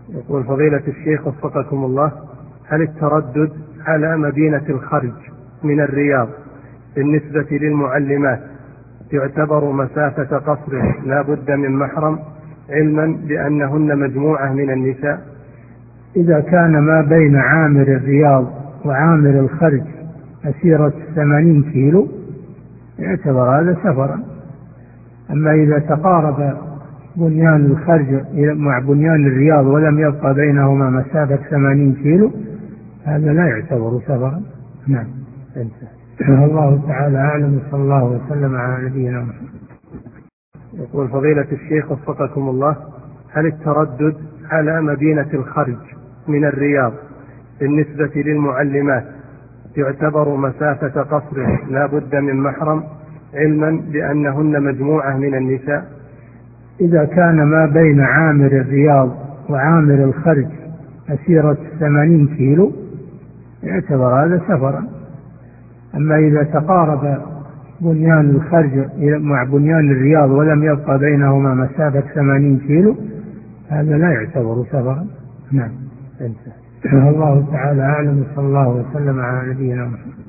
يقول فضيلة الشيخ وفقكم الله: هل التردد على مدينة الخرج من الرياض بالنسبة للمعلمات يعتبر مسافة قصر لا بد من محرم، علما بأنهن مجموعة من النساء؟ إذا كان ما بين عامر الرياض وعامر الخرج مسيرة 80 كيلو يعتبر هذا سفرا. أما إذا تقارب بنيان الخرج مع بنيان الرياض ولم يبقى بينهما مسافة 80 كيلو هذا لا يعتبر سفرا. نعم. الله تعالى أعلم، صلى الله وسلم على نبينا محمد. يقول فضيلة الشيخ وفقكم الله: هل التردد على مدينة الخرج من الرياض بالنسبة للمعلمات يعتبر مسافة قصر لا بد من محرم، علما بأنهن مجموعة من النساء؟ إذا كان ما بين عامر الرياض وعامر الخرج مسيرة 80 كيلو يعتبر هذا سفرا. أما إذا تقارب بنيان الخرج مع بنيان الرياض ولم يبقى بينهما مسافة 80 كيلو هذا لا يعتبر سفرا. نعم. الله تعالى أعلم، صلى الله وسلم على نبينا محمد.